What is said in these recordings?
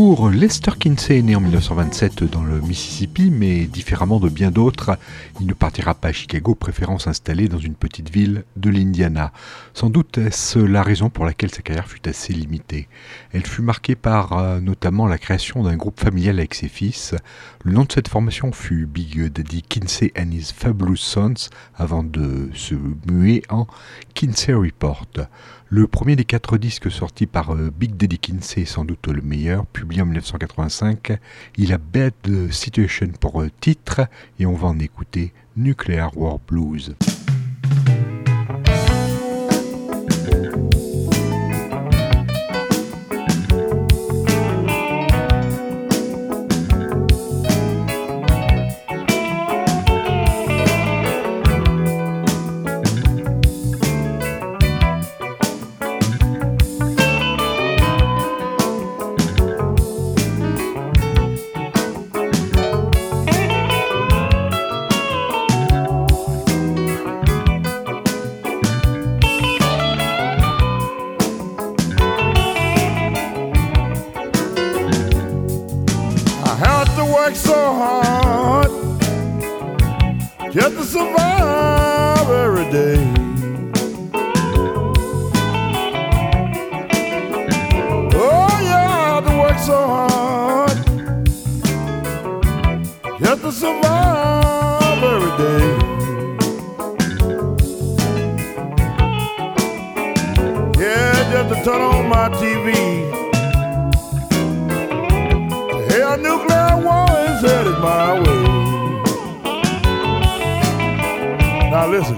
retour, Lester Kinsey est né en 1927 dans le Mississippi, mais différemment de bien d'autres, il ne partira pas à Chicago, préférant s'installer dans une petite ville de l'Indiana. Sans doute est-ce la raison pour laquelle sa carrière fut assez limitée. Elle fut marquée par notamment la création d'un groupe familial avec ses fils. Le nom de cette formation fut Big Daddy Kinsey and His Fabulous Sons, avant de se muer en Kinsey Report. Le premier des 4 disques sortis par Big Daddy Kinsey est sans doute le meilleur, publié en 1985. Il a Bad Situation pour titre et on va en écouter Nuclear War Blues. Just to survive every day. Oh yeah, I have to work so hard just to survive every day. Yeah, just to turn on my TV to hear a nuclear war is headed my way. Now listen,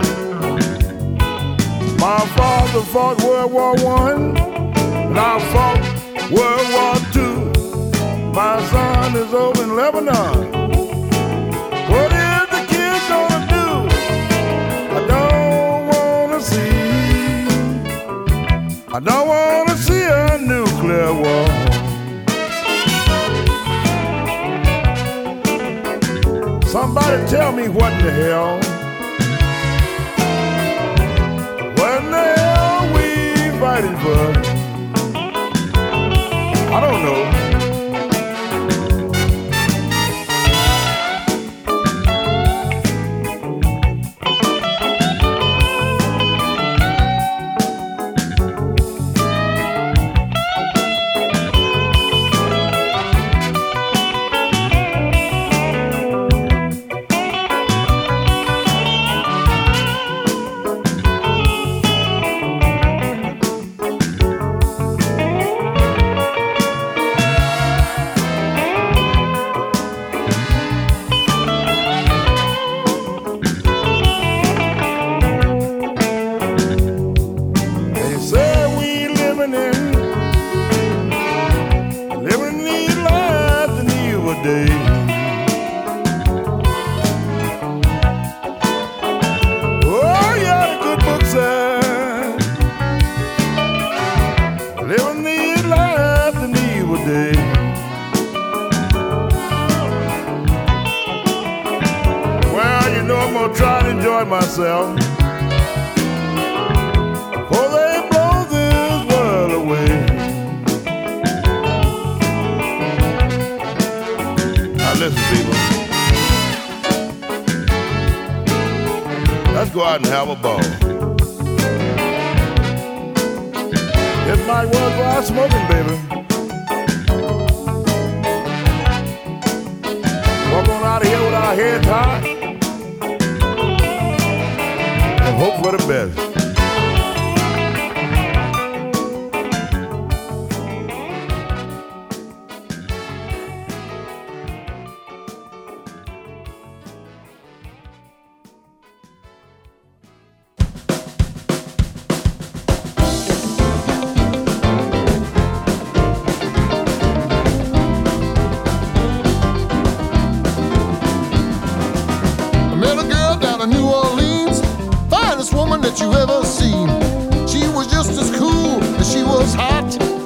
my father fought World War I, and I fought World War II. My son is over in Lebanon. What is the kid gonna do? I don't wanna see. I don't wanna see a nuclear war. Somebody tell me what the hell. Fighting for? I don't know. Myself, for they blow this world away. Now listen, people, let's go out and have a ball. It might well go out smoking, baby. Walk on out of here with our heads high. Hope for the best. I met a girl down in New Orleans, finest woman that you ever seen. She was just as cool as she was hot.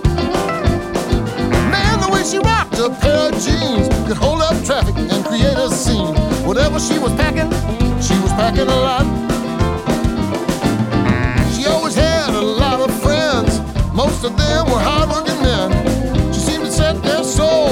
Man, the way she rocked a pair of jeans could hold up traffic and create a scene. Whatever she was packing a lot. She always had a lot of friends. Most of them were hard-working men. She seemed to set their soul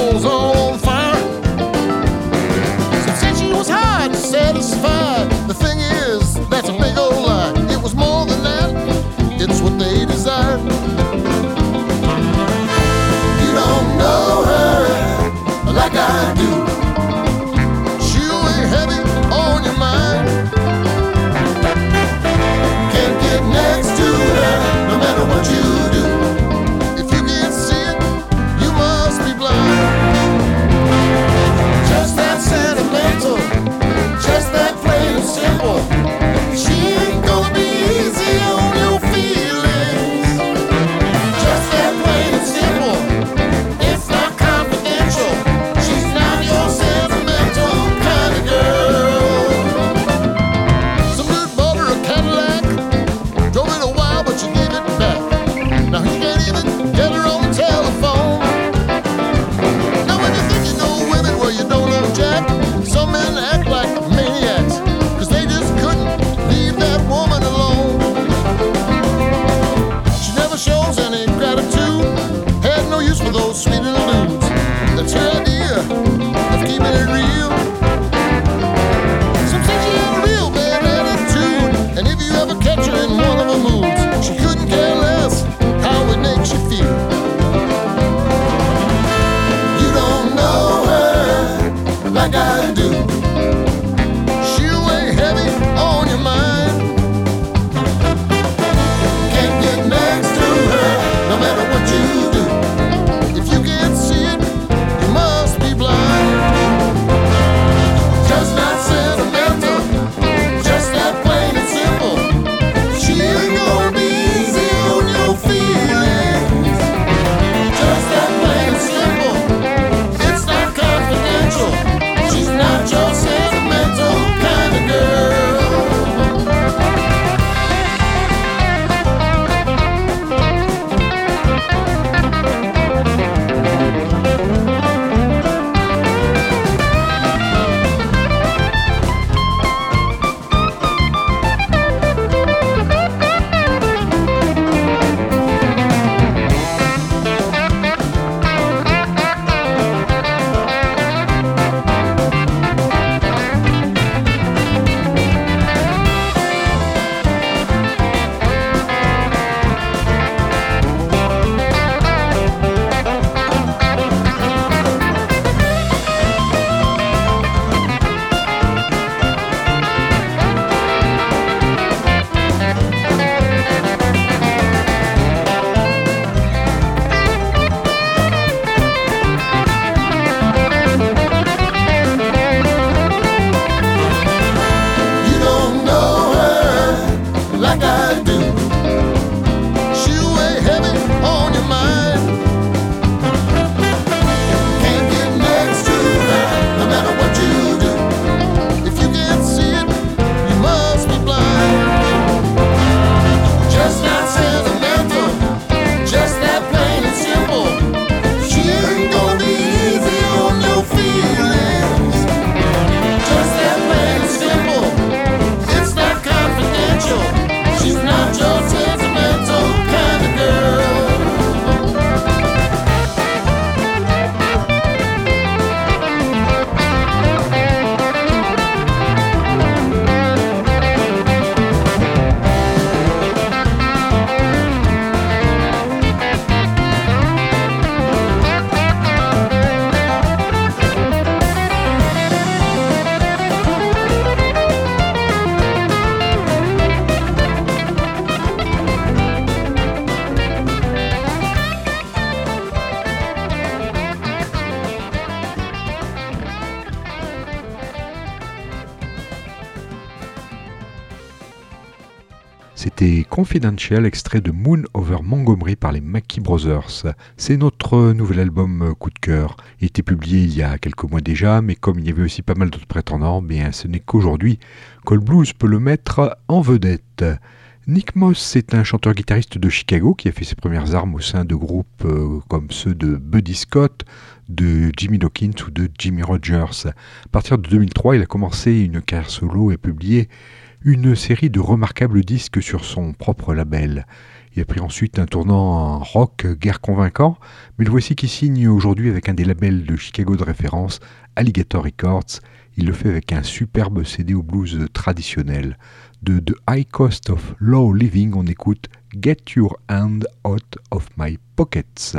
C'était Confidential, extrait de Moon Over Montgomery par les Mackie Brothers. C'est notre nouvel album coup de cœur. Il était publié il y a quelques mois déjà, mais comme il y avait aussi pas mal d'autres prétendants, bien ce n'est qu'aujourd'hui que le blues peut le mettre en vedette. Nick Moss est un chanteur-guitariste de Chicago qui a fait ses premières armes au sein de groupes comme ceux de Buddy Scott, de Jimmy Dawkins ou de Jimmy Rogers. À partir de 2003, il a commencé une carrière solo et publié une série de remarquables disques sur son propre label. Il a pris ensuite un tournant en rock guère convaincant, mais le voici qui signe aujourd'hui avec un des labels de Chicago de référence, Alligator Records. Il le fait avec un superbe CD au blues traditionnel. De The High Cost of Low Living, on écoute Get Your Hand Out of My Pockets.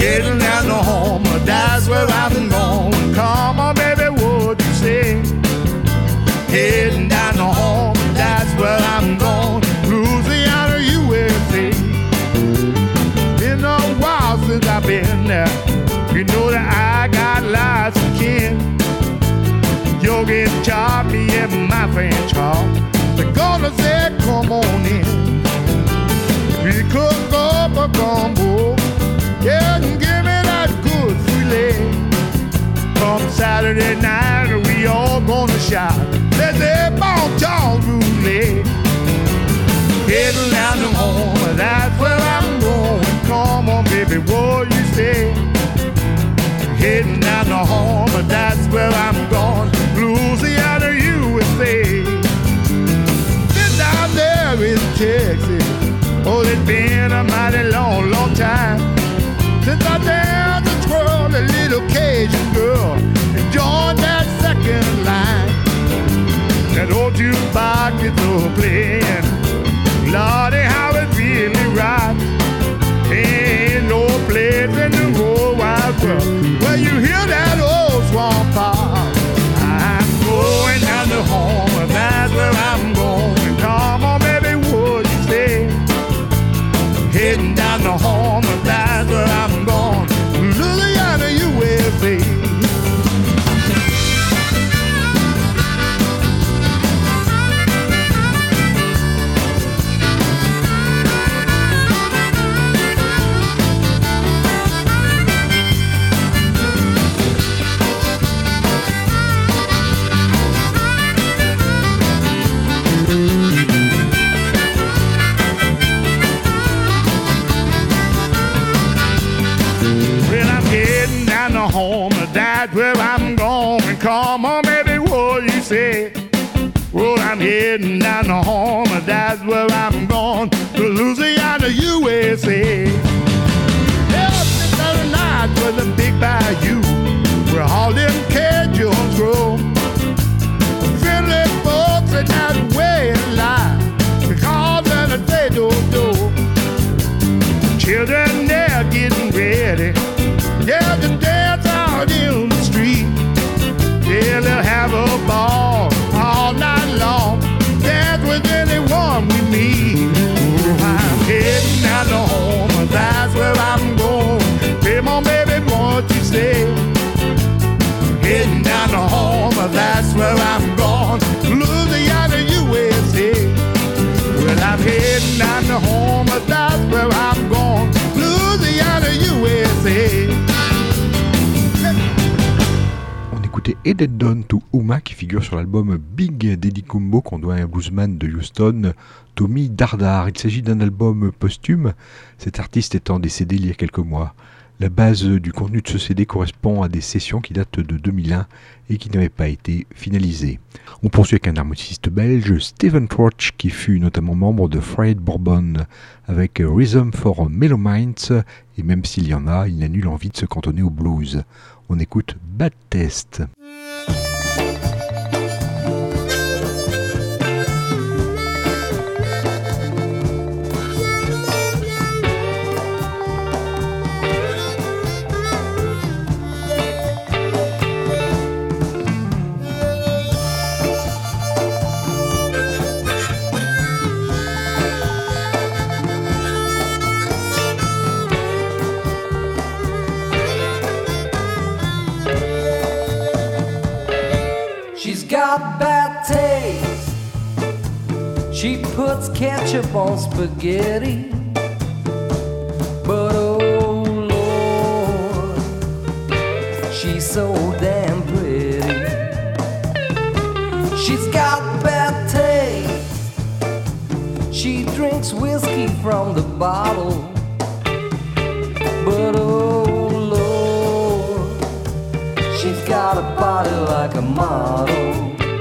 Heading down to home, that's where I'm going. Come on, baby, what you say? Heading down to home, that's where I'm going. Louisiana, USA. Been a while since I've been there. You know that I got lots of kin. You'll get choppy in my French car. They're gonna say, come on in. We cook up a gumbo. Yeah, and give me that good filet. Come Saturday night, we all gonna shout. Let's say bon temps roulette. Heading down to home, that's where I'm going. Come on, baby, what you say? Heading down to home, that's where I'm going. Louisiana, USA. Been down there in Texas. Oh, it's been a mighty long, long time since I danced and twirled a little Cajun girl and joined that second line. That old jukebox is so playing. Lordy, how it really right. Ain't no place in the whole wide world where you hear that old swamp pop. I'm going down to home, that's where I'm going. Come on, baby, what you say? Heading down to home, that's where I'm going. Louisiana, USA. Home, that's where I'm going. Come on, baby, what you say? Well, I'm heading down to home, that's where I'm going. To Louisiana, USA. Yeah, this other night was a big bayou where all them Cajuns grow. Friendly folks are that way in life because of the do-do. Children, they're getting ready. Yeah, to dance out in the street. Yeah, they'll have a ball all night long. Dance with anyone we meet. Oh, I'm heading down to home, that's where I'm going. Come on, baby, what you say? Heading down to home, that's where I'm going. Louisiana, USA. Well, I'm heading down to home, that's where I'm going. Louisiana, USA. Headed Down to Uma qui figure sur l'album Big Daddy Combo qu'on doit à un bluesman de Houston, Tommy Dardar. Il s'agit d'un album posthume, cet artiste étant décédé il y a quelques mois. La base du contenu de ce CD correspond à des sessions qui datent de 2001 et qui n'avaient pas été finalisées. On poursuit avec un harmoniciste belge, Stephen Troch, qui fut notamment membre de Fried Bourbon avec Rhythm for Mellow Minds, et même s'il y en a, il n'a nulle envie de se cantonner au blues. On écoute Bad Test. Got bad taste. She puts ketchup on spaghetti. But oh Lord, she's so damn pretty. She's got bad taste. She drinks whiskey from the bottle. But oh Lord, she's got a body like a model.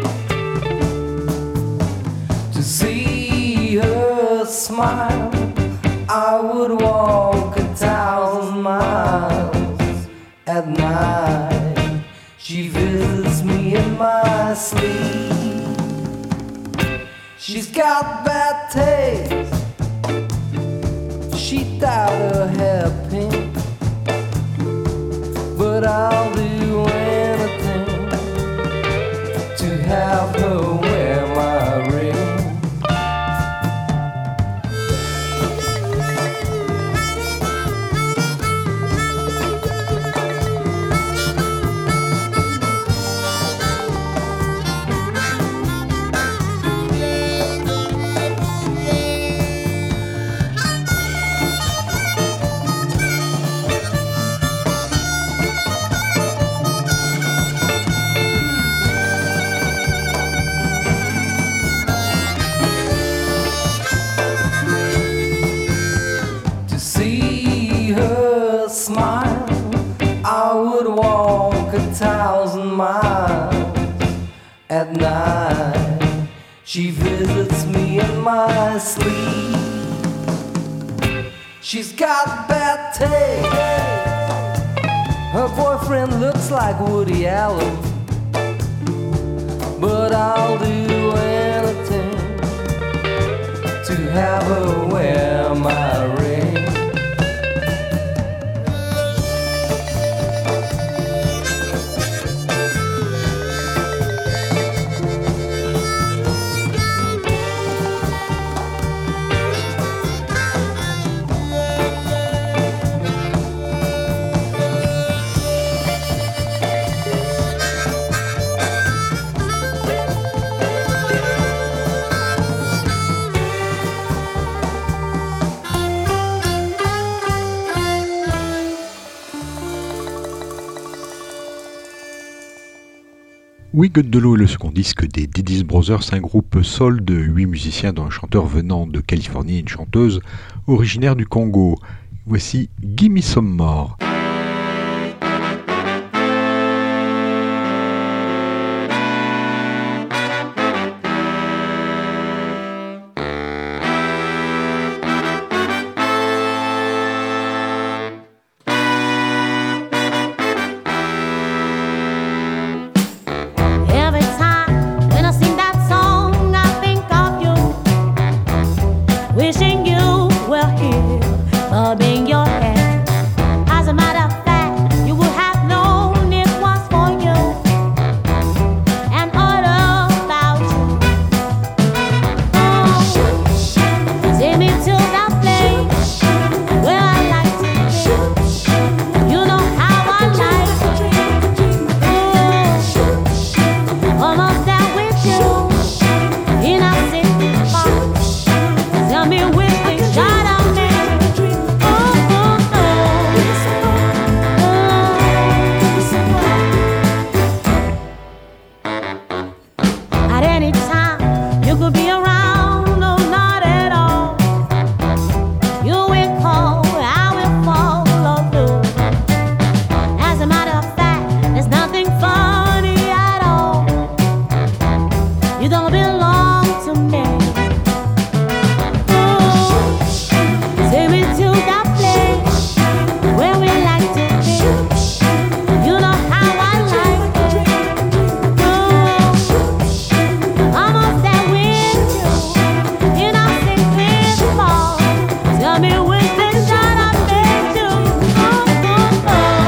To see her smile, I would walk 1,000 miles at night. She visits me in my sleep. She's got bad taste. She dyed her hair pink. but I'll do anything to have her wear my ring. Smile, I would walk 1,000 miles at night. She visits me in my sleep. She's got bad taste. Her boyfriend looks like Woody Allen, but I'll do anything to have her wear my ring. We Got de l'eau est le second disque des Diddy's Brothers, un groupe soul de 8 musiciens dont un chanteur venant de Californie et une chanteuse originaire du Congo. Voici Gimme Some More. Wishing you were here, bobbing your head. As a matter of fact, you would have known it was for you and all about you. Oh, take me to that place where I like to be. You know how I like it. Oh, almost there with you in a city park. Tell me which thing shot I made. Oh, oh, oh. At any time you could be around, no, not at all. You will call, I will follow through. As a matter of fact, there's nothing funny at all. You don't belong to me. Take me to that place where we like to be. You know how I like it. Oh, almost there with you in our secret ball. Tell me which thing that I made you. Oh, oh,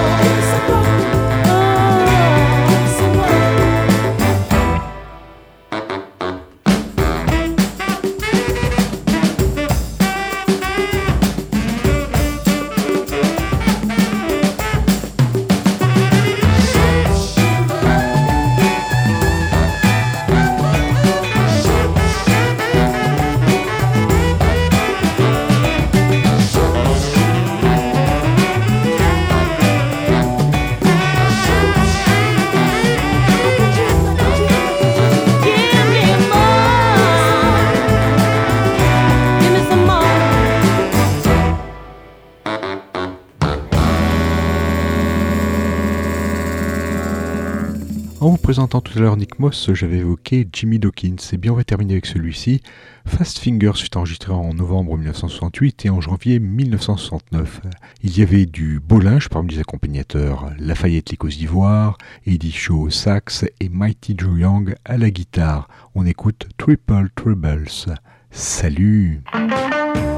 En vous présentant tout à l'heure Nick Moss, j'avais évoqué Jimmy Dawkins. Et bien on va terminer avec celui-ci. Fast Fingers fut enregistré en novembre 1968 et en janvier 1969. Il y avait du beau linge parmi les accompagnateurs, Lafayette les Côtes d'Ivoire, Eddie Shaw au sax et Mighty Joe Young à la guitare. On écoute Triple Troubles. Salut!